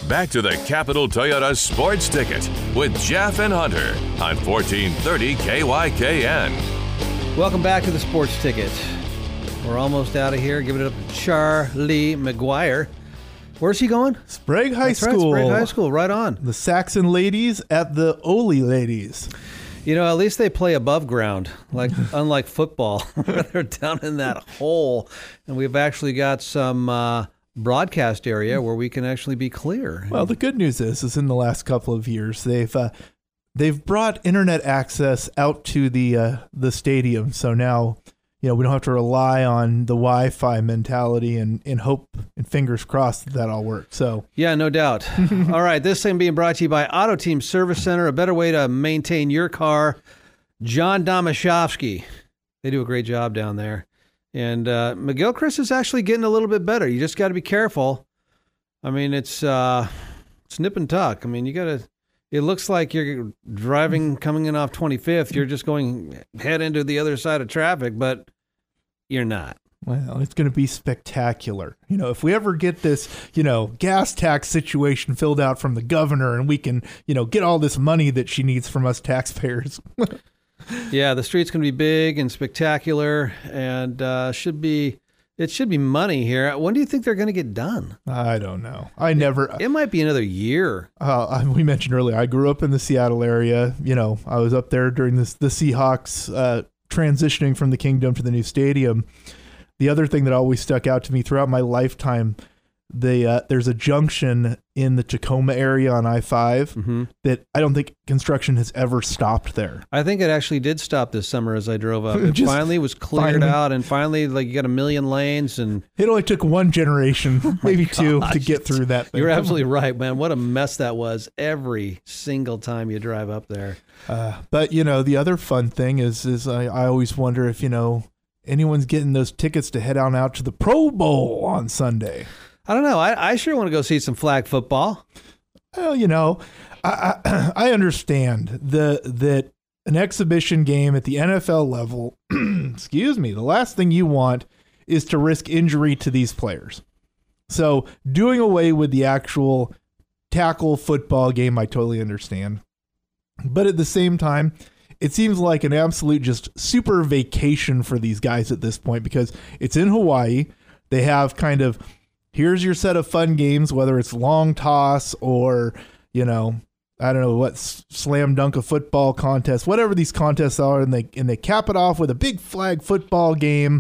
Back to the Capital Toyota Sports Ticket with Jeff and Hunter on 1430 KYKN. Welcome back to the Sports Ticket. We're almost out of here. Giving it up to Charlie McGuire. Where's he going? Sprague High That's School. Right, Sprague High School, right on. The Saxon ladies at the Ole ladies. You know, at least they play above ground, like unlike football. They're down in that hole, and we've actually got some broadcast area where we can actually be clear. Well, the good news is in the last couple of years they've brought internet access out to the stadium, so now we don't have to rely on the Wi-Fi mentality and hope and fingers crossed that all works. So yeah, no doubt. All right, this thing being brought to you by Auto Team Service Center, a better way to maintain your car. John Domashowski, they do a great job down there. And McGilchrist is actually getting a little bit better. You just got to be careful. I mean, it's nip and tuck. I mean, it looks like you're driving, coming in off 25th. You're just going head into the other side of traffic, but you're not. Well, it's going to be spectacular. If we ever get this, gas tax situation filled out from the governor and we can, get all this money that she needs from us taxpayers. Yeah, the street's going to be big and spectacular, and it should be money here. When do you think they're going to get done? I don't know. It might be another year. We mentioned earlier, I grew up in the Seattle area. I was up there during the Seahawks transitioning from the Kingdom to the new stadium. The other thing that always stuck out to me throughout my lifetime, there's a junction in the Tacoma area on I-5 that I don't think construction has ever stopped there. I think it actually did stop this summer as I drove up. It finally was cleared out, and finally, you got a million lanes. And it only took one generation, maybe two, to get through that thing. You're absolutely right, man. What a mess that was every single time you drive up there. But, the other fun thing is I always wonder if, anyone's getting those tickets to head on out to the Pro Bowl on Sunday. I don't know. I sure want to go see some flag football. Well, I understand that an exhibition game at the NFL level, excuse me, the last thing you want is to risk injury to these players. So doing away with the actual tackle football game, I totally understand. But at the same time, it seems like an absolute just super vacation for these guys at this point because it's in Hawaii. They have kind of, here's your set of fun games, whether it's long toss or, I don't know what, slam dunk a football contest, whatever these contests are, and they cap it off with a big flag football game.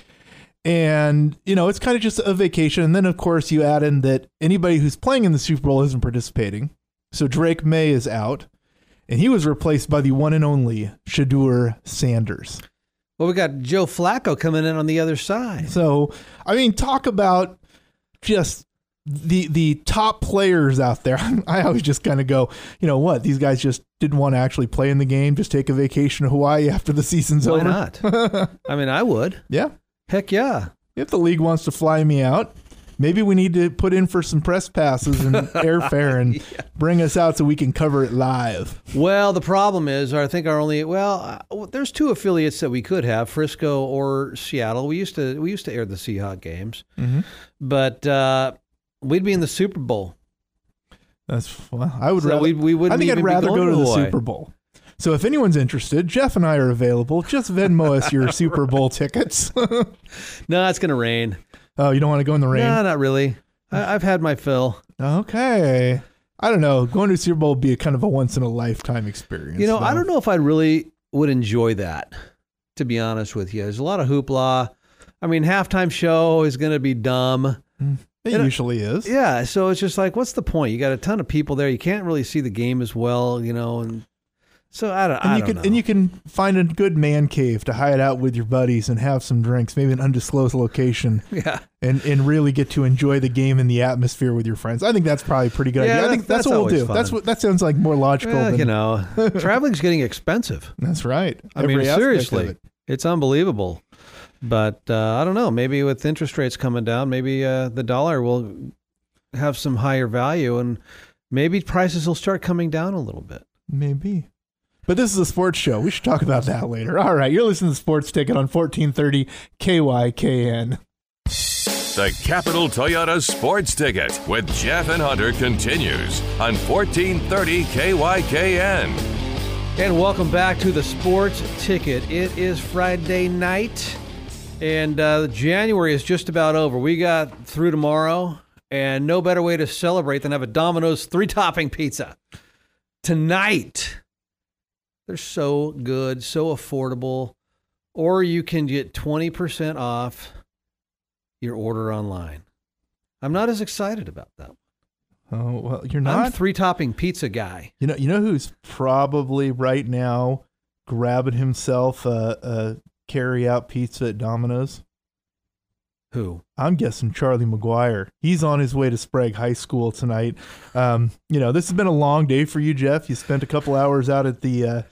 And, it's kind of just a vacation. And then, of course, you add in that anybody who's playing in the Super Bowl isn't participating. So Drake May is out, and he was replaced by the one and only Shedeur Sanders. Well, we got Joe Flacco coming in on the other side. So, I mean, talk about just the top players out there. I always just kind of go, what? These guys just didn't want to actually play in the game, just take a vacation to Hawaii after the season's over. Why not? I mean, I would. Yeah. Heck yeah. If the league wants to fly me out, maybe we need to put in for some press passes and airfare and bring us out so we can cover it live. Well, the problem is, I think there's two affiliates that we could have, Frisco or Seattle. We used to air the Seahawks games, but we'd be in the Super Bowl. I would rather. We wouldn't. I think I'd rather go to the Hawaii. Super Bowl. So if anyone's interested, Jeff and I are available. Just Venmo us your Super Bowl tickets. No, it's gonna rain. Oh, you don't want to go in the rain? No, not really. I've had my fill. Okay. I don't know. Going to Super Bowl would be a kind of a once-in-a-lifetime experience. I don't know if I really would enjoy that, to be honest with you. There's a lot of hoopla. I mean, halftime show is going to be dumb. It usually is. Yeah, so it's just like, what's the point? You got a ton of people there. You can't really see the game as well, and so I don't know. And you can find a good man cave to hide out with your buddies and have some drinks, maybe an undisclosed location. Yeah. And really get to enjoy the game and the atmosphere with your friends. I think that's probably a pretty good idea. I think that's what we'll do. Fun. That sounds like more logical. Traveling's getting expensive. That's right. I mean, seriously, it's unbelievable. But I don't know. Maybe with interest rates coming down, maybe the dollar will have some higher value, and maybe prices will start coming down a little bit. Maybe. But this is a sports show. We should talk about that later. All right, you're listening to Sports Ticket on 1430 KYKN. The Capital Toyota Sports Ticket with Jeff and Hunter continues on 1430 KYKN. And welcome back to the Sports Ticket. It is Friday night, and January is just about over. We got through tomorrow, and no better way to celebrate than have a Domino's 3-topping pizza. Tonight, they're so good, so affordable, or you can get 20% off your order online. I'm not as excited about that. Oh, well, you're not. I'm a 3-topping pizza guy. You know who's probably right now grabbing himself a carry-out pizza at Domino's? Who? I'm guessing Charlie McGuire. He's on his way to Sprague High School tonight. This has been a long day for you, Jeff. You spent a couple hours out at the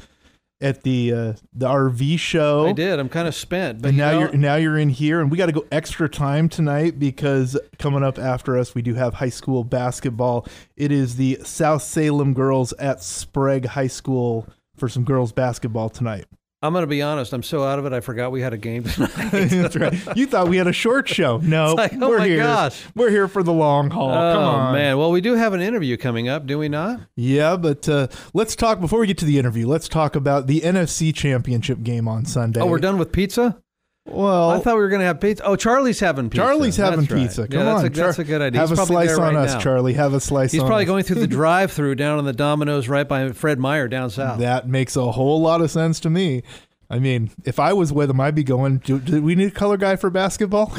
RV show. I did. I'm kind of spent, but and now you're in here, and we got to go extra time tonight because coming up after us, we do have high school basketball. It is the South Salem girls at Sprague High School for some girls basketball tonight. I'm going to be honest. I'm so out of it, I forgot we had a game tonight. That's right. You thought we had a short show. No, we're here. Gosh. We're here for the long haul. Come on. Man. Well, we do have an interview coming up, do we not? Yeah, but let's talk, before we get to the interview, let's talk about the NFC Championship game on Sunday. Oh, we're done with pizza? Well, I thought we were going to have pizza. Oh, Charlie's having pizza. Charlie's having That's pizza. Right. Come on. That's a good idea. Have He's a slice on us, now. Charlie. Have a slice on us. He's probably going through the drive-thru down on the Domino's right by Fred Meyer down south. That makes a whole lot of sense to me. I mean, if I was with him, I'd be going, do we need a color guy for basketball?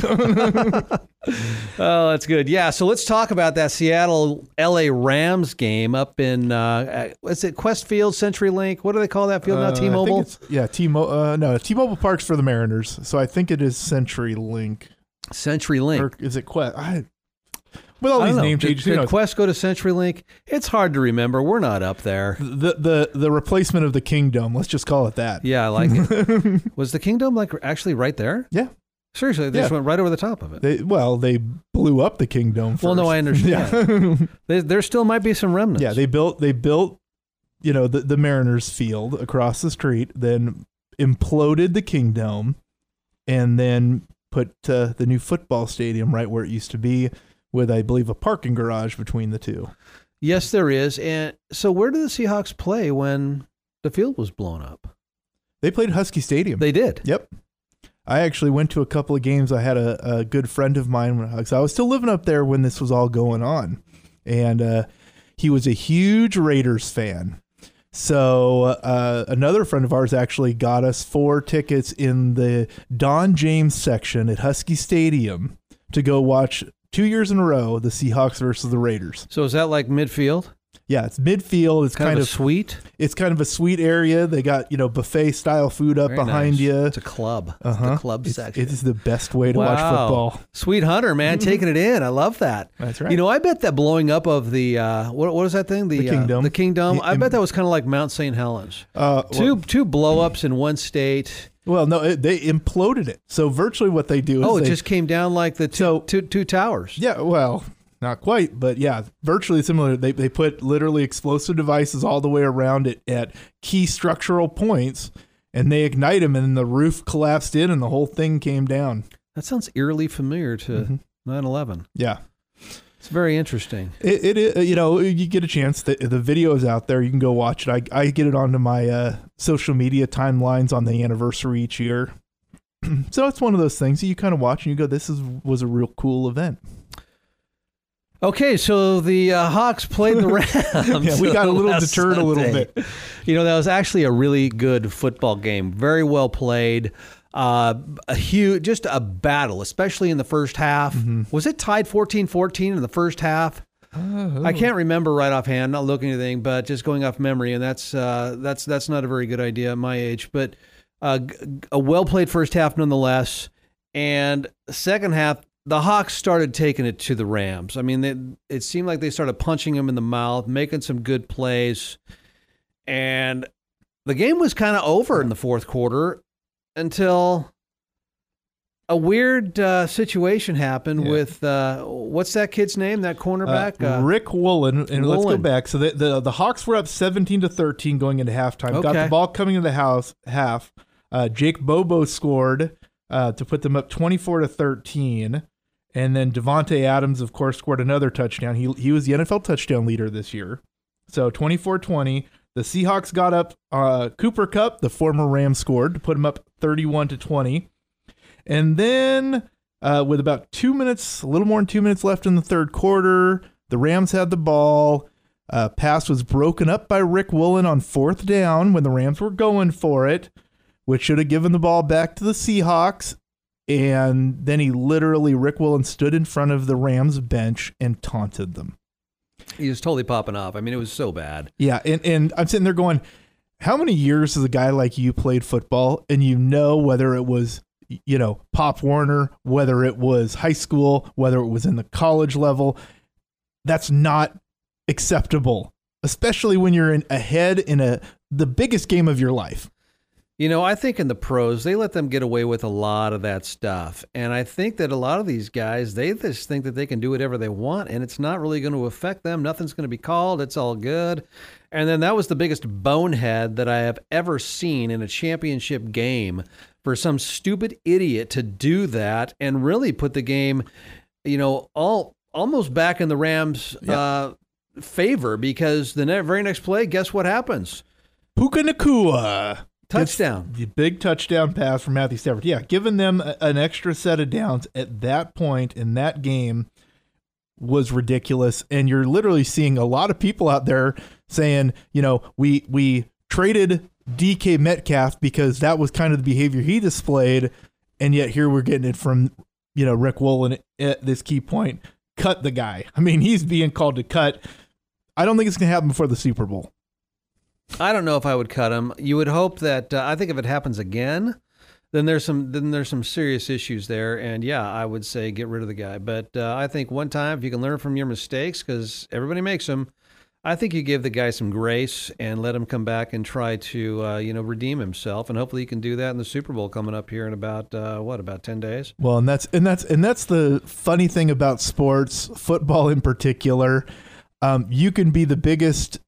Oh, that's good. Yeah, so let's talk about that Seattle-LA Rams game up in, is it Quest Field, CenturyLink? What do they call that field now, T-Mobile? T-Mobile Park's for the Mariners, so I think it is CenturyLink. CenturyLink. Or is it Quest? With all these name changes, did Quest go to CenturyLink? It's hard to remember. We're not up there. The replacement of the Kingdom. Let's just call it that. Yeah, I like it. Was the Kingdom actually right there? Yeah. Seriously, they just went right over the top of it. They blew up the Kingdom first. Well, no, I understand. Yeah. there still might be some remnants. Yeah, they built the Mariners field across the street, then imploded the Kingdom, and then put the new football stadium right where it used to be, with, I believe, a parking garage between the two. Yes, there is. And so where did the Seahawks play when the field was blown up? They played Husky Stadium. They did? Yep. I actually went to a couple of games. I had a good friend of mine. I was still living up there when this was all going on. And he was a huge Raiders fan. So another friend of ours actually got us 4 tickets in the Don James section at Husky Stadium to go watch 2 years in a row the Seahawks versus the Raiders. So is that like midfield? Yeah, it's midfield. It's kind of a suite. It's kind of a sweet area. They got buffet style food up Very behind nice. you. It's a club. It's the club section. It is the best way to watch football. Sweet Hunter, man, taking it in. I love that. That's right. I bet that blowing up of the what was that thing? The Kingdom. The Kingdom. I bet that was kind of like Mount St. Helens. Two blow-ups in one state. Well, no, they imploded it. So virtually what they do is it just came down like the two towers. Yeah, well, not quite, but yeah, virtually similar. They put literally explosive devices all the way around it at key structural points, and they ignite them, and the roof collapsed in, and the whole thing came down. That sounds eerily familiar to 9/11. Yeah. It's very interesting. It you get a chance. The video is out there. You can go watch it. I get it onto my social media timelines on the anniversary each year. So it's one of those things that you kind of watch and you go, this was a real cool event. Okay, so the Hawks played the Rams. Yeah, we got a little deterred Sunday. a little bit. That was actually a really good football game. Very well played. Just a battle, especially in the first half. Mm-hmm. Was it tied 14-14 in the first half? I can't remember right offhand, not looking at anything, but just going off memory, and that's not a very good idea at my age. But a well-played first half nonetheless. And second half, the Hawks started taking it to the Rams. I mean, it seemed like they started punching them in the mouth, making some good plays. And the game was kind of over in the fourth quarter until a weird situation happened with, what's that kid's name, that cornerback? Rick Woolen. And let's go back. So the Hawks were up 17-13 going into halftime. Okay. Got the ball coming into the half. Jake Bobo scored to put them up 24-13. And then Devontae Adams, of course, scored another touchdown. He was the NFL touchdown leader this year. So 24-20. The Seahawks got up. Cooper Kupp, the former Ram, scored to put him up 31-20. And then with about 2 minutes, a little more than 2 minutes left in the third quarter, the Rams had the ball. Pass was broken up by Rick Woolen on fourth down when the Rams were going for it, which should have given the ball back to the Seahawks. And then Rick Woolen stood in front of the Rams bench and taunted them. He was totally popping off. I mean, it was so bad. Yeah, and I'm sitting there going, how many years has a guy like you played football, and you know whether it was, Pop Warner, whether it was high school, whether it was in the college level, that's not acceptable, especially when you're ahead in the biggest game of your life. I think in the pros, they let them get away with a lot of that stuff. And I think that a lot of these guys, they just think that they can do whatever they want, and it's not really going to affect them. Nothing's going to be called. It's all good. And then that was the biggest bonehead that I have ever seen in a championship game, for some stupid idiot to do that and really put the game, almost back in the Rams' favor, because the very next play, guess what happens? Puka Nacua. Touchdown. The big touchdown pass from Matthew Stafford. Yeah, giving them an extra set of downs at that point in that game was ridiculous. And you're literally seeing a lot of people out there saying, we traded DK Metcalf because that was kind of the behavior he displayed. And yet here we're getting it from, Rick Woolen at this key point. Cut the guy. I mean, he's being called to cut. I don't think it's going to happen before the Super Bowl. I don't know if I would cut him. You would hope that I think if it happens again, then there's some serious issues there, and I would say get rid of the guy. But I think one time, if you can learn from your mistakes, because everybody makes them, I think you give the guy some grace and let him come back and try to redeem himself, and hopefully he can do that in the Super Bowl coming up here in about 10 days. Well, and that's the funny thing about sports, football in particular. You can be the biggest,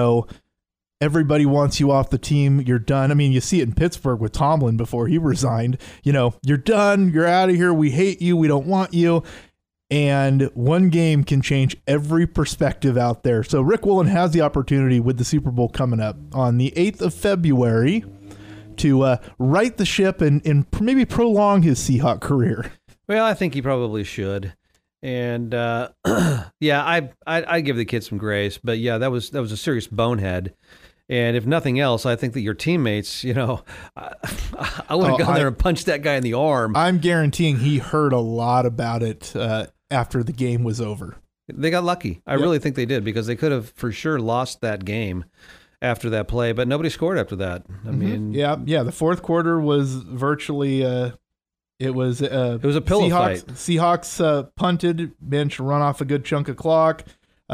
everybody wants you off the team. You're done. I mean, you see it in Pittsburgh with Tomlin before he resigned. You're done. You're out of here. We hate you. We don't want you. And one game can change every perspective out there. So Rick Woolen has the opportunity with the Super Bowl coming up on the 8th of February to right the ship and maybe prolong his Seahawk career. Well, I think he probably should. And I give the kid some grace. But that was a serious bonehead. And if nothing else, I think that your teammates, I would have gone there and punched that guy in the arm. I'm guaranteeing he heard a lot about it after the game was over. They got lucky. I really think they did, because they could have for sure lost that game after that play, but nobody scored after that. I mean, the fourth quarter was virtually it was a pillow fight. Seahawks punted, bench run off a good chunk of clock.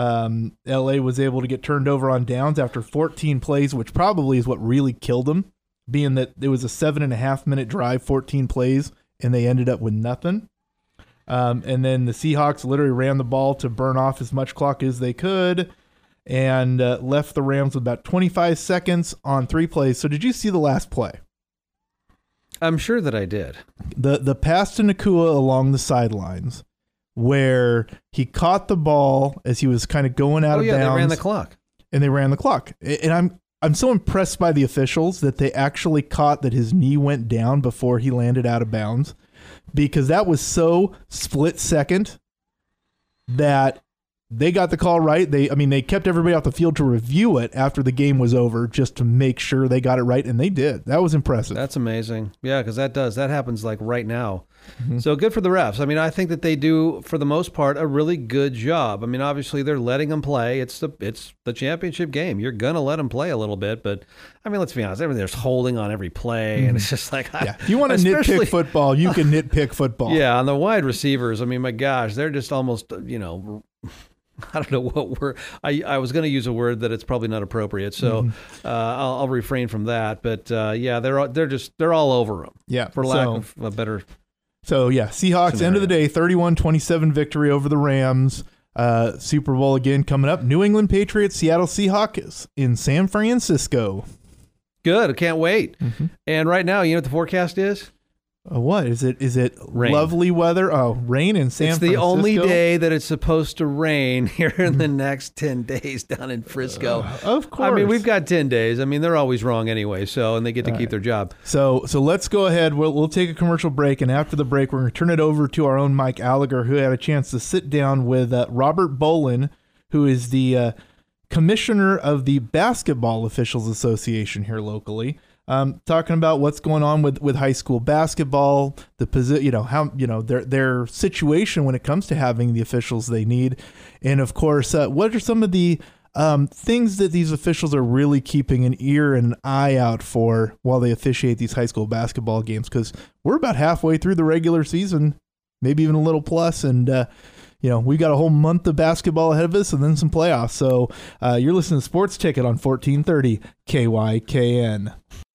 LA was able to get turned over on downs after 14 plays, which probably is what really killed them, being that it was a 7.5 minute drive, 14 plays, and they ended up with nothing. And then the Seahawks literally ran the ball to burn off as much clock as they could and left the Rams with about 25 seconds on 3 plays. So did you see the last play? I'm sure that I did. The pass to Nacua along the sidelines, where he caught the ball as he was kind of going out of bounds. They ran the clock. And they ran the clock. And I'm so impressed by the officials that they actually caught that his knee went down before he landed out of bounds, because that was so split second that they got the call right. They kept everybody off the field to review it after the game was over just to make sure they got it right, and they did. That was impressive. That's amazing. Yeah, because that happens like right now. Mm-hmm. So good for the refs. I mean, I think that they do, for the most part, a really good job. I mean, obviously they're letting them play. It's the championship game. You're gonna let them play a little bit, but I mean, let's be honest. There's holding on every play, mm-hmm. and it's just like, if you want to nitpick football, you can nitpick football. Yeah, on the wide receivers. I mean, my gosh, they're just almost, I don't know what word. I was going to use a word that it's probably not appropriate, so I'll refrain from that. But they're all over them. Yeah, for lack of a better. So Seahawks scenario. End of the day, 31-27 victory over the Rams. Super Bowl again coming up. New England Patriots, Seattle Seahawks in San Francisco. Good, I can't wait. Mm-hmm. And right now, you know what the forecast is? What is it? Is it Rain. lovely weather? Oh, rain in San Francisco. It's the only day that it's supposed to rain here in the next 10 days down in Frisco. Of course. I mean, we've got 10 days. I mean, they're always wrong anyway, and they get to keep their job. So let's go ahead. We'll take a commercial break, and after the break, we're going to turn it over to our own Mike Gallagher, who had a chance to sit down with Robert Bolin, who is the commissioner of the Basketball Officials Association here locally. Talking about what's going on with high school basketball, their situation when it comes to having the officials they need, and of course, what are some of the things that these officials are really keeping an ear and an eye out for while they officiate these high school basketball games? Because we're about halfway through the regular season, maybe even a little plus, and we've got a whole month of basketball ahead of us and then some playoffs. So you're listening to Sports Ticket on 1430 KYKN.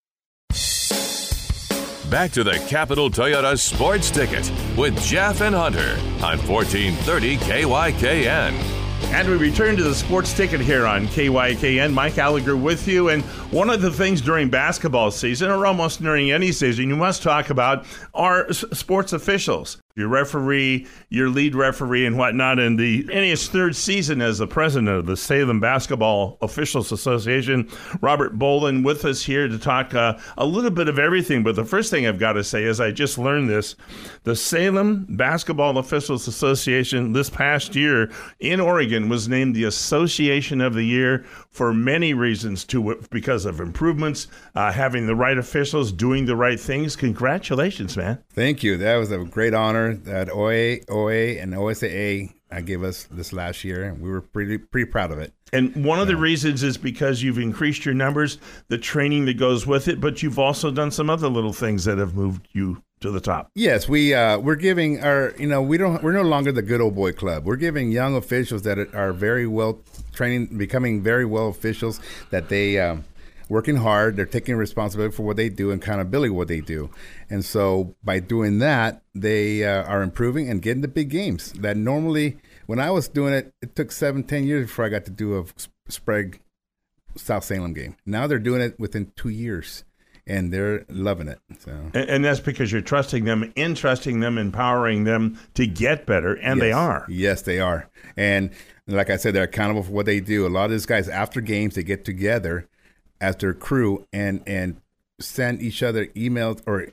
Back to the Capital Toyota Sports Ticket with Jeff and Hunter on 1430 KYKN. And we return to the Sports Ticket here on KYKN. Mike Gallagher with you. And one of the things during basketball season, or almost during any season, you must talk about are sports officials. Your referee, your lead referee, and whatnot. And in his third season as the president of the Salem Basketball Officials Association, Robert Bolin with us here to talk a little bit of everything. But the first thing I've got to say is I just learned this. The Salem Basketball Officials Association this past year in Oregon was named the Association of the Year for many reasons, because of improvements, having the right officials, doing the right things. Congratulations, man. Thank you. That was a great honor that OA, and OSAA gave us this last year, and we were pretty proud of it. And one of the reasons is because you've increased your numbers, the training that goes with it, but you've also done some other little things that have moved you to the top. Yes, we're giving we're no longer the good old boy club. We're giving young officials that are very well trained, becoming very well officials, that they working hard, they're taking responsibility for what they do and accountability what they do. And so by doing that, they are improving and getting the big games that normally, when I was doing it, it took 7-10 years before I got to do a Sprague South Salem game. Now they're doing it within 2 years, and they're loving it. So. And that's because you're trusting them, empowering them to get better, and they are. Yes, they are. And like I said, they're accountable for what they do. A lot of these guys, after games, they get together as their crew and send each other emails or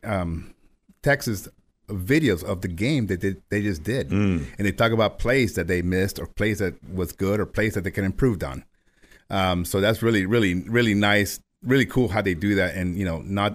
texts, videos of the game that they just did. And they talk about plays that they missed, or plays that was good, or plays that they can improve on. So that's really, really, really nice, really cool how they do that. And they're not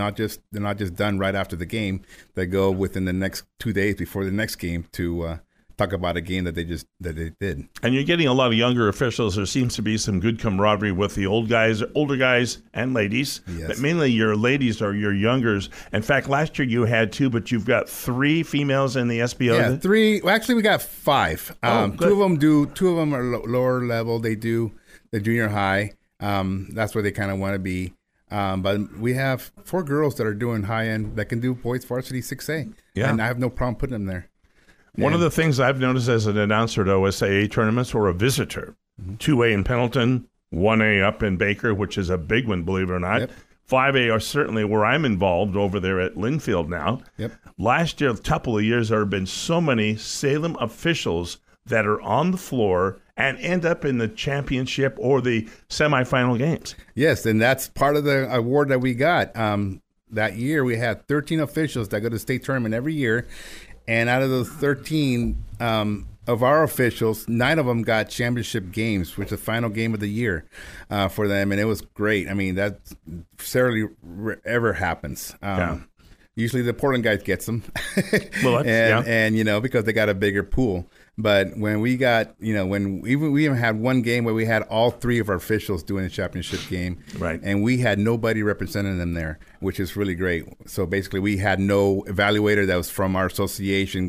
just done right after the game. They go within the next 2 days before the next game to talk about a game that they did. And you're getting a lot of younger officials. There seems to be some good camaraderie with the older guys and ladies. Yes. But mainly your ladies are your youngers. In fact, last year you had 2, but you've got 3 females in the SBO. Yeah, 3. Well, actually, we got 5. Good. 2 of them are lower level. They do the junior high. That's where they kind of want to be. But we have 4 girls that are doing high end that can do boys varsity 6A. Yeah. And I have no problem putting them there. One of the things I've noticed as an announcer at OSAA tournaments or a visitor, 2A in Pendleton, 1A up in Baker, which is a big one, believe it or not. Yep. 5A are certainly where I'm involved over there at Linfield now. Yep. Last year, a couple of years, there have been so many Salem officials that are on the floor and end up in the championship or the semifinal games. Yes, and that's part of the award that we got. That year, we had 13 officials that go to the state tournament every year. And out of those 13 of our officials, 9 of them got championship games, which is the final game of the year for them. And it was great. I mean, that rarely ever happens. Usually the Portland guys gets them. Well, and because they got a bigger pool. But when we got, we even had one game where we had all 3 of our officials doing a championship game. Right. And we had nobody representing them there, which is really great. So basically we had no evaluator that was from our association,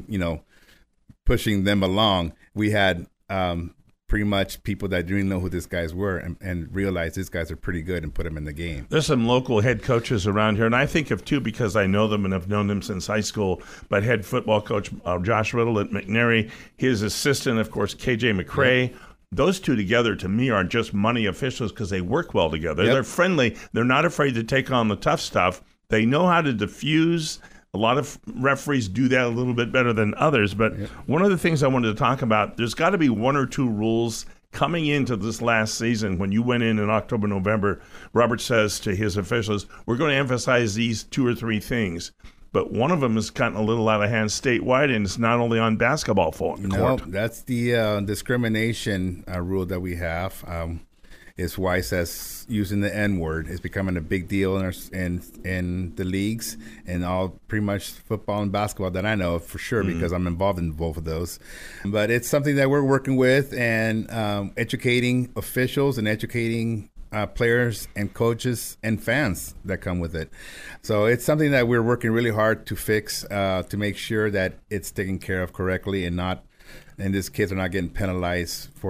pushing them along. We had pretty much people that didn't know who these guys were and realized these guys are pretty good and put them in the game. There's some local head coaches around here, and I think of 2 because I know them and have known them since high school, but head football coach Josh Riddle at McNary, his assistant, of course, KJ McCrae. Yep. Those 2 together, to me, aren't just money officials because they work well together. Yep. They're friendly. They're not afraid to take on the tough stuff. They know how to diffuse A lot of referees do that a little bit better than others. But one of the things I wanted to talk about, there's got to be one or two rules coming into this last season. When you went in October, November, Robert says to his officials, we're going to emphasize these 2 or 3 things. But one of them has gotten a little out of hand statewide, and it's not only on basketball court. No, that's the discrimination rule that we have. Is why it says using the N-word is becoming a big deal in the leagues and all pretty much football and basketball that I know of for sure because I'm involved in both of those. But it's something that we're working with and educating officials and educating players and coaches and fans that come with it. So it's something that we're working really hard to fix to make sure that it's taken care of correctly and these kids are not getting penalized for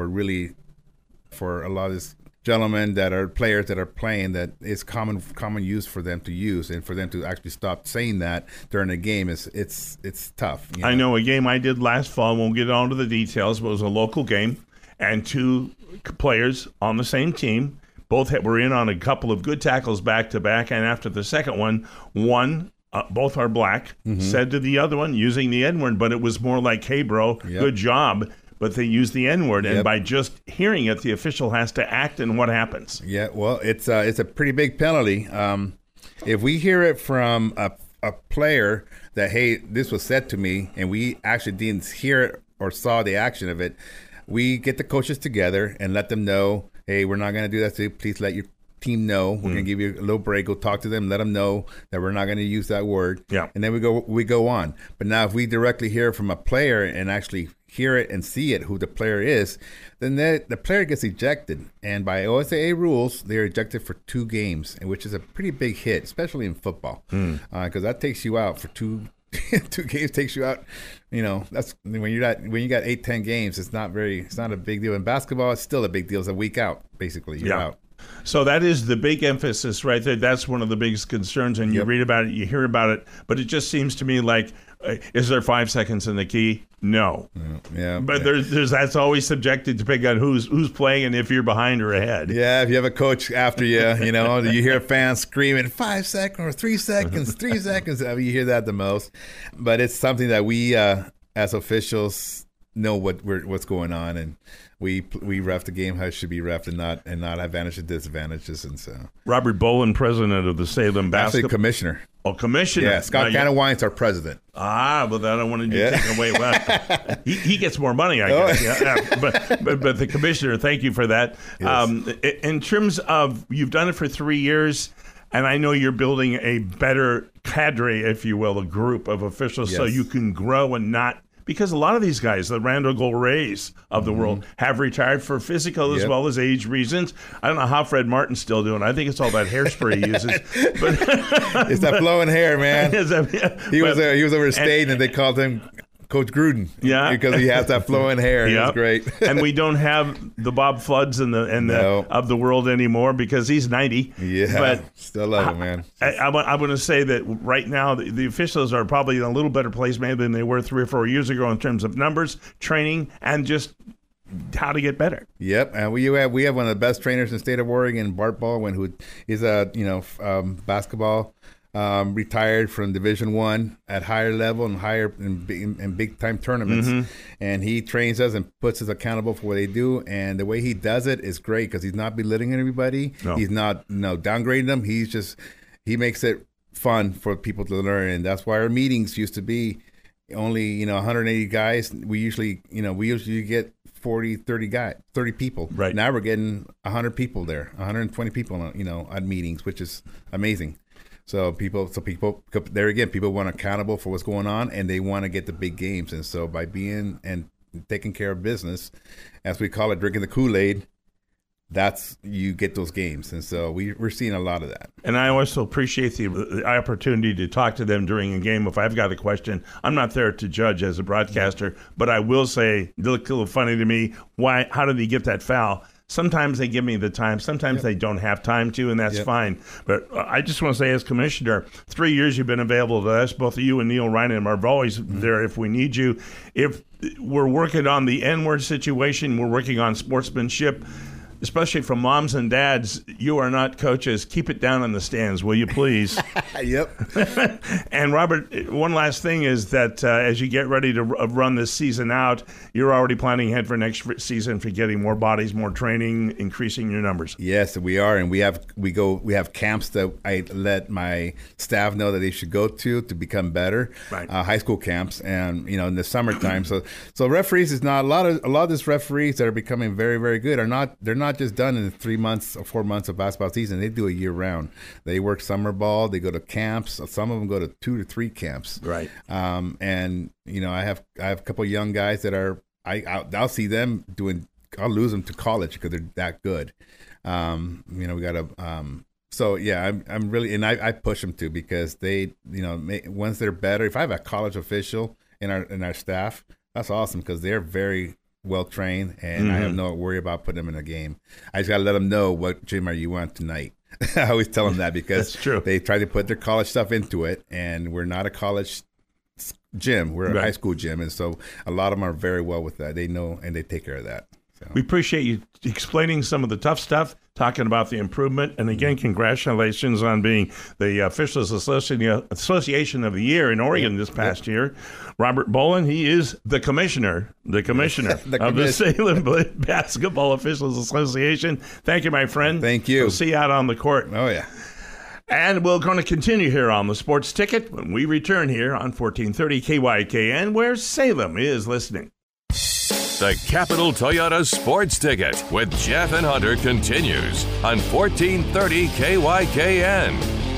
a lot of this gentlemen that are players that are playing that is common use for them to use, and for them to actually stop saying that during a game it's tough. I know a game I did last fall, won't get on to the details, but it was a local game, and 2 players on the same team, both were in on a couple of good tackles back to back, and after the second one, both are black, said to the other one using the N-word, but it was more like, hey bro, good job. But they use the N-word, and by just hearing it, the official has to act, and what happens? Yeah, well, it's a pretty big penalty. If we hear it from a player that, hey, this was said to me, and we actually didn't hear it or saw the action of it, we get the coaches together and let them know, hey, we're not going to do that to you. Please let your team know. We're going to give you a little break. Go talk to them. Let them know that we're not going to use that word. Yeah. And then we go on. But now if we directly hear from a player and actually hear it and see it, who the player is, then the player gets ejected. And by OSAA rules, they're ejected for 2 games, which is a pretty big hit, especially in football, because that takes you out for 2 games. Takes you out. That's when you got 8-10 games. It's not a big deal. In basketball, it's still a big deal. It's a week out, basically. You're out. So that is the big emphasis right there. That's one of the biggest concerns, and you read about it, you hear about it, but it just seems to me like, is there 5 seconds in the key? No. But there's that's always subjected to pick on who's playing and if you're behind or ahead. Yeah, if you have a coach after you, you hear fans screaming 5 seconds or 3 seconds, 3 seconds. You hear that the most. But it's something that we as officials know what's going on, and we ref the game how it should be reffed and not advantage and disadvantages. And so Robert Bolin, president of the Salem Basketball. Actually, commissioner. Oh, commissioner. Yeah, Scott Canawine is our president. But I don't want to take away. Well, he gets more money, I guess. Yeah. But the commissioner, thank you for that. Yes. In terms of, you've done it for 3 years, and I know you're building a better cadre, if you will, a group of officials, so you can grow and not. Because a lot of these guys, the Randall Golrays of the world, have retired for physical as well as age reasons. I don't know how Fred Martin's still doing. I think it's all that hairspray he uses. But it's that flowing hair, man. He was overstayed, and they called him Coach Gruden. Because he has that flowing hair. It's great. And we don't have the Bob Floods of the world anymore because he's 90. Yeah, but still love him, man. I want to say that right now the officials are probably in a little better place maybe than they were 3 or 4 years ago in terms of numbers, training, and just how to get better. Yep, and we have one of the best trainers in the state of Oregon, Bart Baldwin, who is a basketball. Retired from Division I at higher level and higher in big time tournaments, and he trains us and puts us accountable for what they do. And the way he does it is great because he's not belittling anybody. No. He's not downgrading them. He makes it fun for people to learn, and that's why our meetings used to be only 180 guys. We usually get 40, 30 people. Right now we're getting 100 people there, 120 people at meetings, which is amazing. So people there again, people want accountable for what's going on, and they want to get the big games. And so by being and taking care of business, as we call it, drinking the Kool-Aid, that's you get those games. And so we're seeing a lot of that. And I also appreciate the opportunity to talk to them during a game. If I've got a question, I'm not there to judge as a broadcaster, but I will say, it looked a little funny to me. How did he get that foul? Sometimes they give me the time. Sometimes they don't have time to, and that's fine. But I just want to say, as commissioner, 3 years you've been available to us. Both of you and Neil Ryan are always there if we need you. If we're working on the N-word situation, we're working on sportsmanship. especially from moms and dads, you are not coaches. Keep it down in the stands, will you please? Yep. And Robert, one last thing is that as you get ready to run this season out, you're already planning ahead for next season for getting more bodies, more training, increasing your numbers. Yes, we are, and we have camps that I let my staff know that they should go to become better. Right. High school camps, and in the summertime. So referees is not a lot of these referees that are becoming very, very good they're not just done in 3 months or 4 months of basketball season. They do a year round. They work summer ball. They go to camps. Some of them go to 2 to 3 camps. Right. And I have a couple of young guys that are I'll see them doing. I'll lose them to college because they're that good. We got to. So yeah, I'm really, and I push them to, because they, once they're better. If I have a college official in our staff, that's awesome, because they're very well trained, and I have no worry about putting them in a game. I just got to let them know what gym are you on tonight. I always tell them that, because that's true. They try to put their college stuff into it, and we're not a college gym. We're a high school gym, and so a lot of them are very well with that. They know, and they take care of that. So. We appreciate you explaining some of the tough stuff, talking about the improvement, and again, congratulations on being the Officials Association of the Year in Oregon this past year. Robert Bolin, he is the commissioner of the Salem Basketball Officials Association. Thank you, my friend. Thank you. We'll see you out on the court. Oh, yeah. And we're going to continue here on the Sports Ticket when we return here on 1430 KYKN, where Salem is listening. The Capital Toyota Sports Ticket with Jeff and Hunter continues on 1430 KYKN.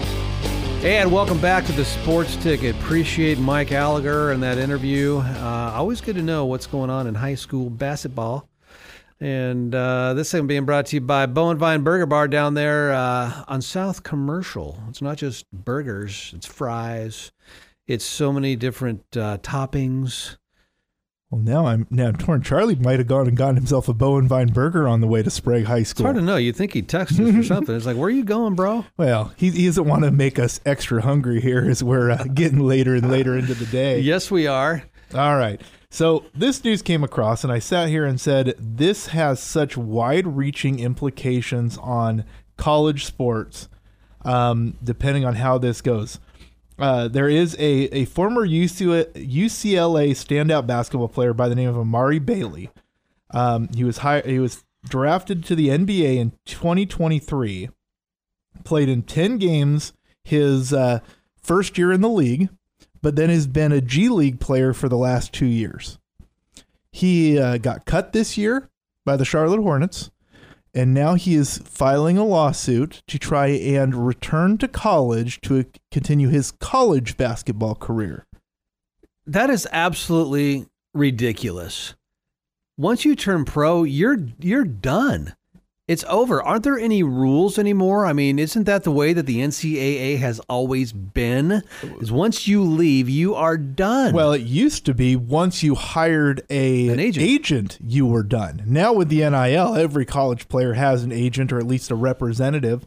And welcome back to the Sports Ticket. Appreciate Mike Gallagher and that interview. Always good to know what's going on in high school basketball. And this thing being brought to you by Bowen Vine Burger Bar down there on South Commercial. It's not just burgers, it's fries. It's so many different toppings. Well, now I'm torn. Charlie might have gone and gotten himself a Bowen Vine burger on the way to Sprague High School. It's hard to know. You'd think he'd text us or something. It's like, where are you going, bro? Well, he doesn't want to make us extra hungry here as we're getting later and later into the day. Yes, we are. All right. So this news came across, and I sat here and said, this has such wide-reaching implications on college sports, depending on how this goes. There is a former UCLA standout basketball player by the name of Amari Bailey. He was drafted to the NBA in 2023, played in 10 games his first year in the league, but then has been a G League player for the last 2 years. He got cut this year by the Charlotte Hornets, and now he is filing a lawsuit to try and return to college to continue his college basketball career. That is absolutely ridiculous. Once you turn pro, you're done. It's over. Aren't there any rules anymore? I mean, isn't that the way that the NCAA has always been? Is once you leave, you are done. Well, it used to be once you hired an agent, you were done. Now with the NIL, every college player has an agent or at least a representative.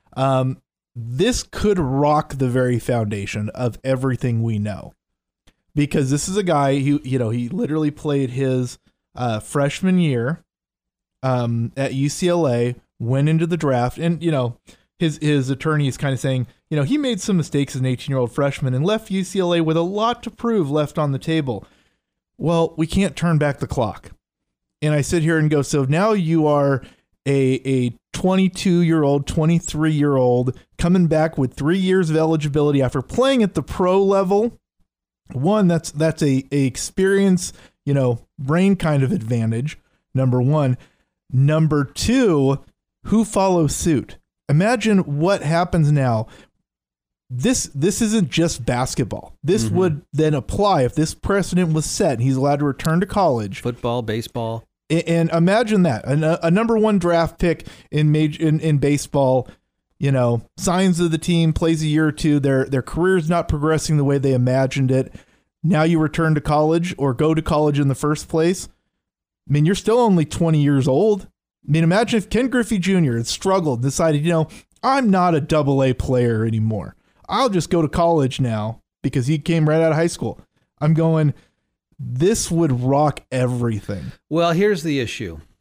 This could rock the very foundation of everything we know, because this is a guy who, he literally played his freshman year at UCLA, went into the draft, and his attorney is kind of saying, he made some mistakes as an 18-year-old freshman and left UCLA with a lot to prove left on the table. Well, we can't turn back the clock. And I sit here and go, so now you are a 22-year-old, 23-year-old coming back with 3 years of eligibility after playing at the pro level. One, that's a experience, brain kind of advantage, number one. Number two, who follows suit? Imagine what happens now. This isn't just basketball. This would then apply if this precedent was set and he's allowed to return to college. Football, baseball. And imagine that. A number one draft pick in baseball, signs of the team, plays a year or two, their career is not progressing the way they imagined it. Now you return to college or go to college in the first place. I mean, you're still only 20 years old. I mean, imagine if Ken Griffey Jr. had struggled, decided, I'm not a AA player anymore. I'll just go to college now because he came right out of high school. I'm going, this would rock everything. Well, here's the issue.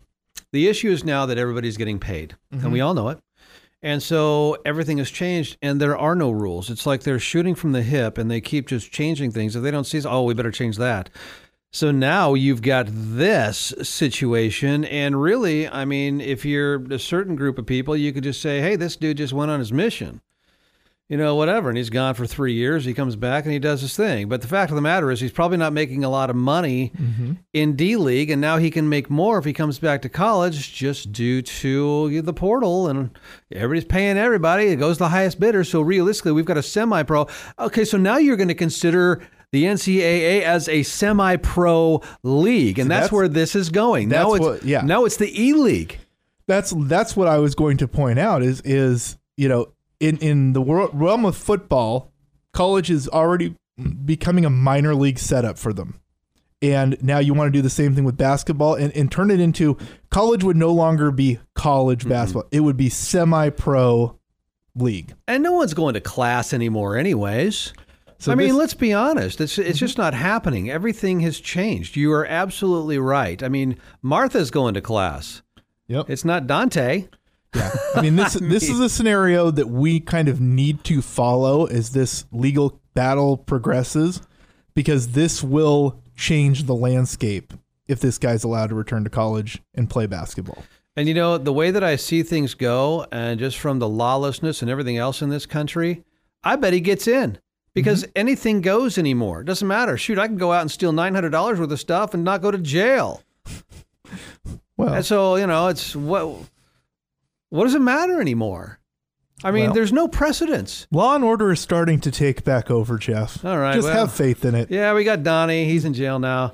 The issue is now that everybody's getting paid, and we all know it. And so everything has changed, and there are no rules. It's like they're shooting from the hip, and they keep just changing things. If they don't see, we better change that. So now you've got this situation, and really, I mean, if you're a certain group of people, you could just say, hey, this dude just went on his mission. Whatever, and he's gone for 3 years. He comes back and he does his thing. But the fact of the matter is he's probably not making a lot of money in D-League, and now he can make more if he comes back to college just due to the portal, and everybody's paying everybody. It goes to the highest bidder, so realistically, we've got a semi-pro. Okay, so now you're going to consider the NCAA as a semi-pro league, and that's where this is going. Now it's the E-League. That's what I was going to point out is in the realm of football, college is already becoming a minor league setup for them. And now you want to do the same thing with basketball and turn it into college would no longer be college basketball. It would be semi-pro league. And no one's going to class anymore anyways. So let's be honest. It's just not happening. Everything has changed. You are absolutely right. I mean, Martha's going to class. Yep. It's not Dante. Yeah. I mean, this is a scenario that we kind of need to follow as this legal battle progresses, because this will change the landscape if this guy's allowed to return to college and play basketball. And the way that I see things go, and just from the lawlessness and everything else in this country, I bet he gets in. Because anything goes anymore. It doesn't matter. Shoot, I can go out and steal $900 worth of stuff and not go to jail. Well, and so, it's what does it matter anymore? I mean, there's no precedence. Law and order is starting to take back over, Jeff. All right. Just have faith in it. Yeah, we got Donnie. He's in jail now.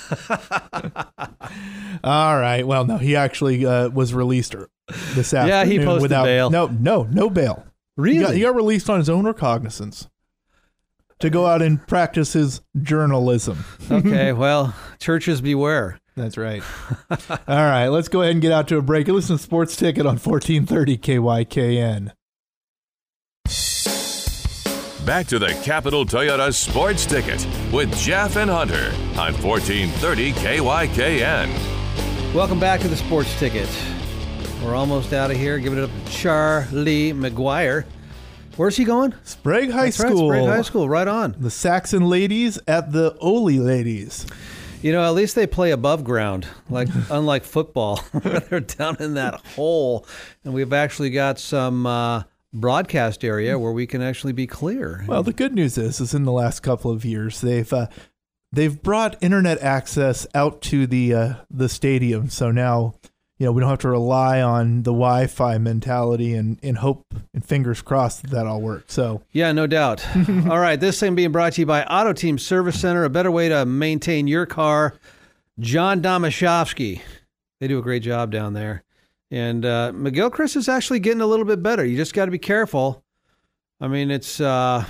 All right. Well, no, he actually was released this afternoon. Yeah, he posted bail. No bail. Really? He got released on his own recognizance to go out and practice his journalism. Okay, well, churches beware. That's right. All right, let's go ahead and get out to a break. You listen to Sports Ticket on 1430 KYKN. Back to the Capital Toyota Sports Ticket with Jeff and Hunter on 1430 KYKN. Welcome back to the Sports Ticket. We're almost out of here. Give it up to Charlie McGuire. Where's he going? Sprague High School. Right, Sprague High School, right on. The Saxon ladies at the Ole ladies. At least they play above ground, unlike football, where they're down in that hole. And we've actually got some broadcast area where we can actually be clear. Well, the good news is in the last couple of years, they've brought internet access out to the stadium. So now, we don't have to rely on the Wi-Fi mentality and hope and fingers crossed that all works. So yeah, no doubt. All right, this thing being brought to you by Auto Team Service Center, a better way to maintain your car. John Domashowski, they do a great job down there. And McGilchrist is actually getting a little bit better. You just got to be careful. I mean, it's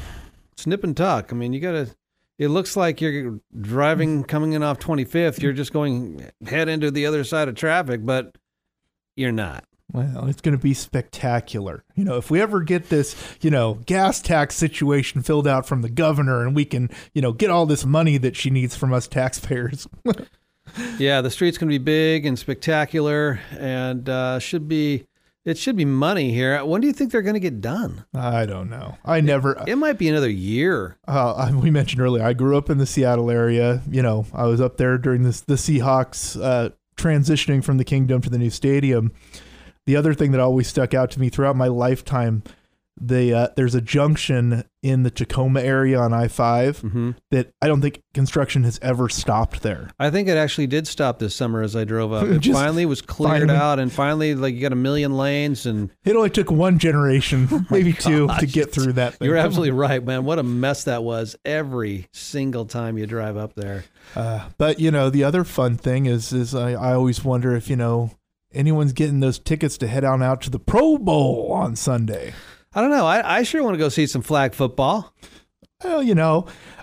nip and tuck. I mean, it looks like you're driving, coming in off 25th. You're just going head into the other side of traffic, but you're not. Well, it's going to be spectacular. If we ever get this, gas tax situation filled out from the governor and we can, get all this money that she needs from us taxpayers. Yeah, the street's going to be big and spectacular, and it should be money here. When do you think they're going to get done? I don't know. It might be another year. We mentioned earlier, I grew up in the Seattle area. I was up there during the Seahawks transitioning from the Kingdom to the new stadium. The other thing that always stuck out to me throughout my lifetime, there's a junction in the Tacoma area on I-5 that I don't think construction has ever stopped there. I think it actually did stop this summer as I drove up. It finally was cleared out, and finally, you got 1 million lanes. And it only took one generation, maybe two, to get through that thing. You're absolutely right, man. What a mess that was every single time you drive up there. But, the other fun thing is I always wonder if, anyone's getting those tickets to head on out to the Pro Bowl on Sunday. I don't know. I sure want to go see some flag football. Well,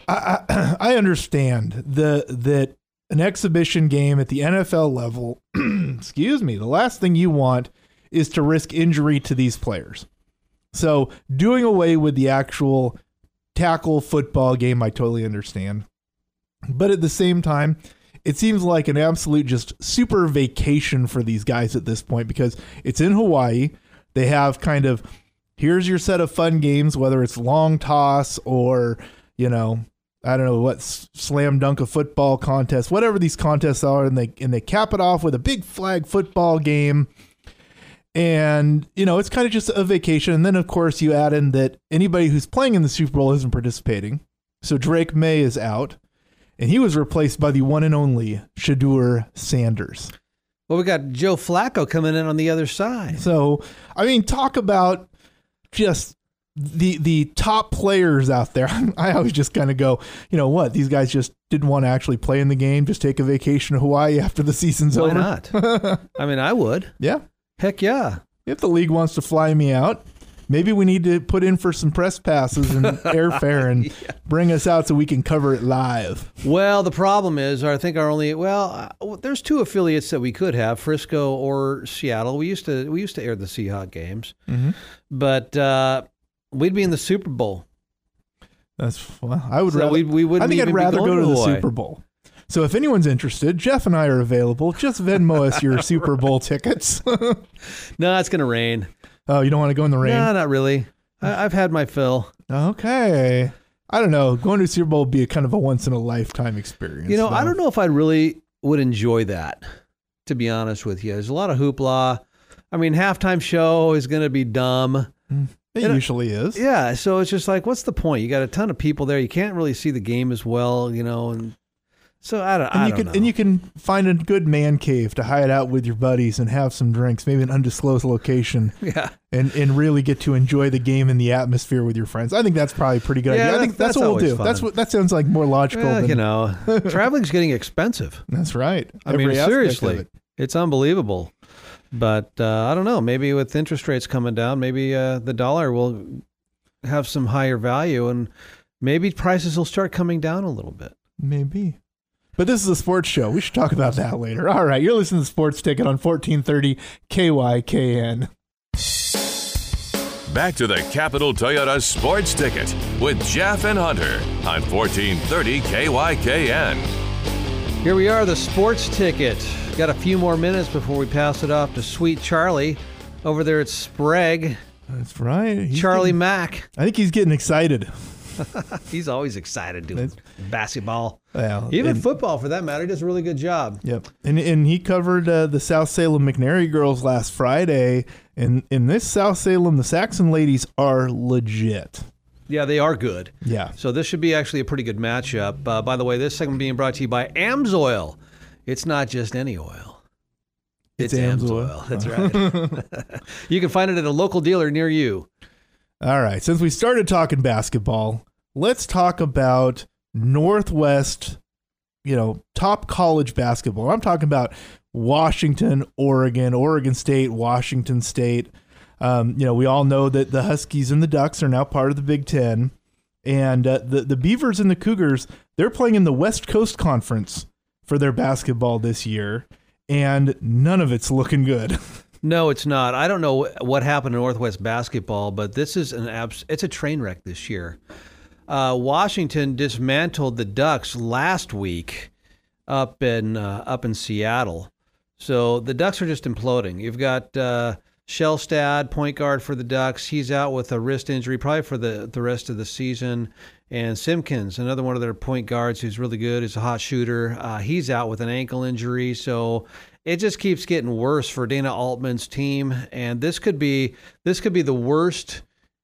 I understand that an exhibition game at the NFL level, excuse me, the last thing you want is to risk injury to these players. So doing away with the actual tackle football game, I totally understand. But at the same time, it seems like an absolute just super vacation for these guys at this point because it's in Hawaii. They have kind of, here's your set of fun games, whether it's long toss or, I don't know what, slam dunk a football contest, whatever these contests are, and they cap it off with a big flag football game. And, it's kind of just a vacation. And then, of course, you add in that anybody who's playing in the Super Bowl isn't participating. So Drake May is out, and he was replaced by the one and only Shedeur Sanders. Well, we got Joe Flacco coming in on the other side. So, talk about just the top players out there. I always just kind of go, what? These guys just didn't want to actually play in the game, just take a vacation to Hawaii after the season's over. Why not? I would. Yeah. Heck yeah. If the league wants to fly me out, maybe we need to put in for some press passes and airfare and bring us out so we can cover it live. Well, the problem is, I think there's two affiliates that we could have, Frisco or Seattle. We used to air the Seahawks games, but we'd be in the Super Bowl. I would so rather. We wouldn't. I think even I'd rather be going go to the Hawaii. Super Bowl. So if anyone's interested, Jeff and I are available. Just Venmo us your Super Bowl tickets. No, it's going to rain. Oh, you don't want to go in the rain? No, not really. I've had my fill. Okay. I don't know. Going to Super Bowl would be a kind of a once-in-a-lifetime experience. I don't know if I really would enjoy that, to be honest with you. There's a lot of hoopla. Halftime show is going to be dumb. It usually is. Yeah, so it's just like, what's the point? You got a ton of people there. You can't really see the game as well, and so I don't know. And you can find a good man cave to hide out with your buddies and have some drinks, maybe an undisclosed location. Yeah. And really get to enjoy the game and the atmosphere with your friends. I think that's probably a pretty good idea. I think that's what we'll do. Fun. That sounds like more logical than traveling's getting expensive. That's right. Seriously. It's unbelievable. But I don't know. Maybe with interest rates coming down, maybe the dollar will have some higher value, and maybe prices will start coming down a little bit. Maybe. But this is a sports show. We should talk about that later. All right. You're listening to Sports Ticket on 1430 KYKN. Back to the Capital Toyota Sports Ticket with Jeff and Hunter on 1430 KYKN. Here we are, the Sports Ticket. Got a few more minutes before we pass it off to Sweet Charlie over there at Sprague. That's right. Charlie Mack. I think he's getting excited. He's always excited doing basketball. Well, even football, for that matter. He does a really good job. Yep. And he covered the South Salem McNary girls last Friday. And in this South Salem, the Saxon ladies are legit. Yeah, they are good. Yeah. So this should be actually a pretty good matchup. By the way, this segment being brought to you by AMSOIL. It's not just any oil. It's AMSOIL. That's right. You can find it at a local dealer near you. All right. Since we started talking basketball, let's talk about Northwest, top college basketball. I'm talking about Washington, Oregon State, Washington State. We all know that the Huskies and the Ducks are now part of the Big Ten. And the Beavers and the Cougars, they're playing in the West Coast Conference for their basketball this year. And none of it's looking good. No, it's not. I don't know what happened to Northwest basketball, but this is it's a train wreck this year. Washington dismantled the Ducks last week up in Seattle. So the Ducks are just imploding. You've got Shellstad, point guard for the Ducks. He's out with a wrist injury, probably for the rest of the season. And Simpkins, another one of their point guards who's really good, is a hot shooter. He's out with an ankle injury. So it just keeps getting worse for Dana Altman's team. And this could be the worst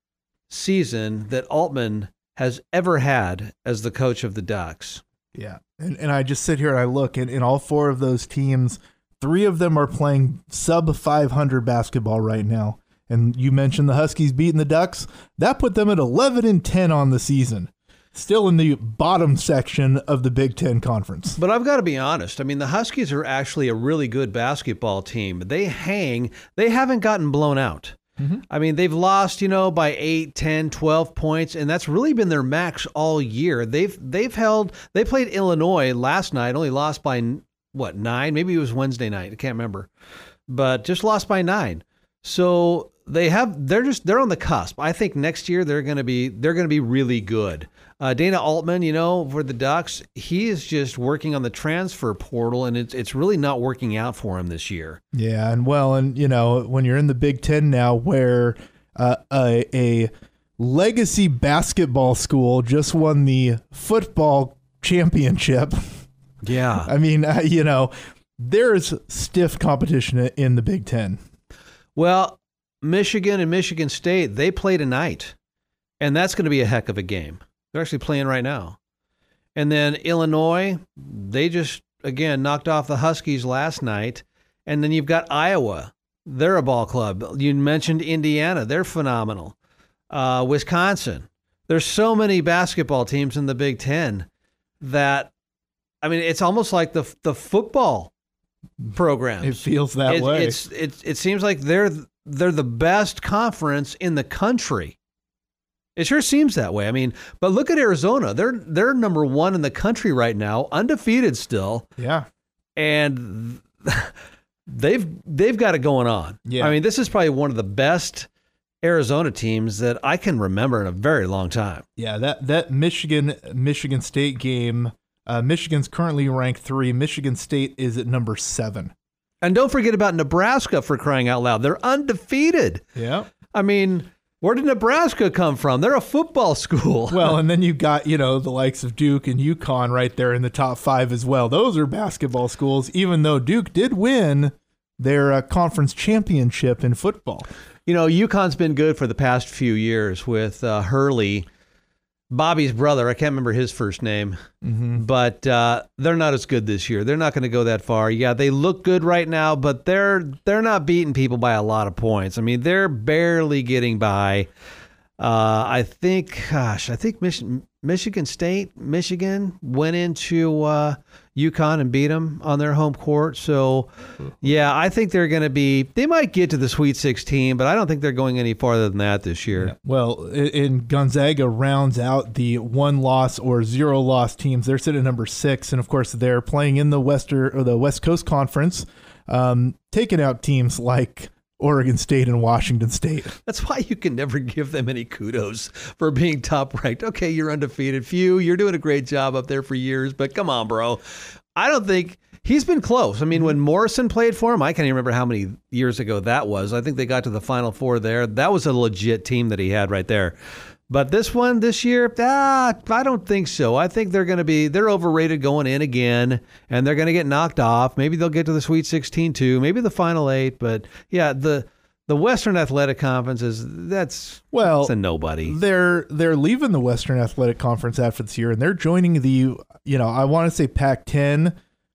season that Altman has ever had as the coach of the Ducks. Yeah. And I just sit here and I look, and in all four of those teams, 3 of them are playing sub 500 basketball right now. And you mentioned the Huskies beating the Ducks. That put them at 11-10 on the season. Still in the bottom section of the Big Ten Conference. But I've got to be honest. The Huskies are actually a really good basketball team. They hang. They haven't gotten blown out. Mm-hmm. They've lost, by 8, 10, 12 points, and that's really been their max all year. They played Illinois last night, only lost by 9? Maybe it was Wednesday night. I can't remember. But just lost by 9. So they're on the cusp. I think next year they're going to be really good. Dana Altman, for the Ducks, he is just working on the transfer portal, and it's really not working out for him this year. Yeah, and when you're in the Big Ten now, where a legacy basketball school just won the football championship. Yeah, I mean, there's stiff competition in the Big Ten. Well, Michigan and Michigan State, they play tonight, and that's going to be a heck of a game. They're actually playing right now. And then Illinois, they just, again, knocked off the Huskies last night. And then you've got Iowa. They're a ball club. You mentioned Indiana. They're phenomenal. Wisconsin. There's so many basketball teams in the Big Ten that, I mean, it's almost like the football programs. It feels that way. It seems like they're the best conference in the country. It sure seems that way. I mean, but look at Arizona. They're number one in the country right now, undefeated still. Yeah. And they've got it going on. Yeah. I mean, this is probably one of the best Arizona teams that I can remember in a very long time. Yeah, that Michigan State game, Michigan's currently ranked 3. Michigan State is at number 7. And don't forget about Nebraska, for crying out loud. They're undefeated. Yeah. I mean, where did Nebraska come from? They're a football school. Well, and then you've got, the likes of Duke and UConn right there in the top 5 as well. Those are basketball schools, even though Duke did win their conference championship in football. UConn's been good for the past few years with Hurley, Bobby's brother. I can't remember his first name, but they're not as good this year. They're not going to go that far. Yeah, they look good right now, but they're not beating people by a lot of points. I mean, they're barely getting by. I think Michigan State, Michigan went into UConn and beat them on their home court. So, yeah, I think they might get to the Sweet 16, but I don't think they're going any farther than that this year. Yeah. Well, in Gonzaga rounds out the 1-loss or 0-loss teams. They're sitting at number 6, and of course they're playing in the West Coast Conference, taking out teams like Oregon State and Washington State. That's why you can never give them any kudos for being top ranked. Okay, you're undefeated. Phew, you're doing a great job up there for years, but come on, bro. I don't think he's been close. I mean, when Morrison played for him, I can't even remember how many years ago that was. I think they got to the Final Four there. That was a legit team that he had right there. But this year, I don't think so. I think they're overrated going in again, and they're going to get knocked off. Maybe they'll get to the Sweet 16 too, maybe the Final 8. But yeah, the Western Athletic Conference it's a nobody. They're leaving the Western Athletic Conference after this year, and they're joining the, I want to say Pac-10,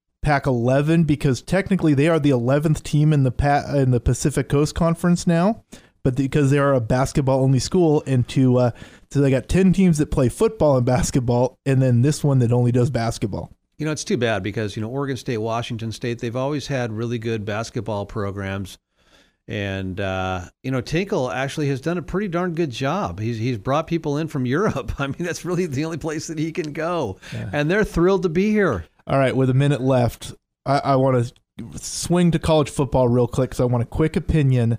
Pac-11, because technically they are the 11th team in the Pacific Coast Conference now. But because they are a basketball-only school, and so they got 10 teams that play football and basketball, and then this one that only does basketball. It's too bad because, Oregon State, Washington State, they've always had really good basketball programs. And, Tinkle actually has done a pretty darn good job. He's brought people in from Europe. I mean, that's really the only place that he can go. Yeah. And they're thrilled to be here. All right, with a minute left, I want to swing to college football real quick because I want a quick opinion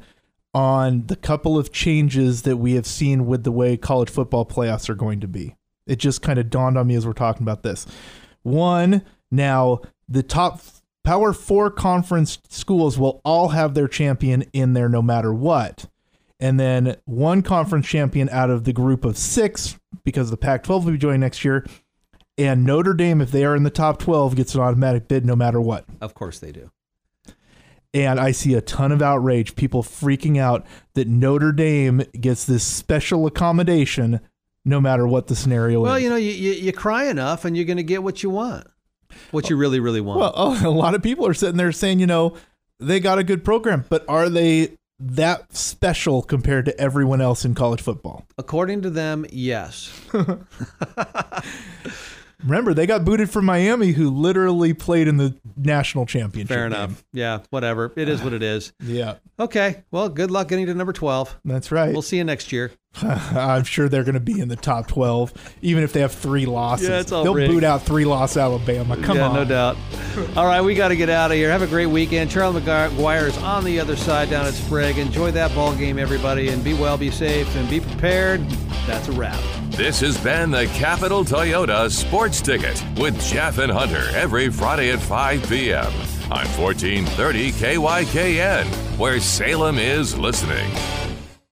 on the couple of changes that we have seen with the way college football playoffs are going to be. It just kind of dawned on me as we're talking about this. One, now the top Power 4 conference schools will all have their champion in there no matter what. And then one conference champion out of the group of 6, because the Pac-12 will be joining next year, and Notre Dame, if they are in the top 12, gets an automatic bid no matter what. Of course they do. And I see a ton of outrage, people freaking out that Notre Dame gets this special accommodation no matter what the scenario is. Well, you cry enough and you're going to get what you want, what you really, really want. Well, a lot of people are sitting there saying, they got a good program, but are they that special compared to everyone else in college football? According to them, yes. Remember, they got booted from Miami, who literally played in the national championship. Fair enough. game. Yeah, whatever. It is what it is. Yeah. Okay. Well, good luck getting to number 12. That's right. We'll see you next year. I'm sure they're going to be in the top 12, even if they have 3 losses. Yeah, it's all They'll rigged. boot out 3-loss Alabama. Come on. No doubt. All right, we got to get out of here. Have a great weekend. Charlie McGuire is on the other side down at Sprague. Enjoy that ball game, everybody, and be well, be safe, and be prepared. That's a wrap. This has been the Capital Toyota Sports Ticket with Jeff and Hunter every Friday at 5 p.m. on 1430 KYKN, where Salem is listening.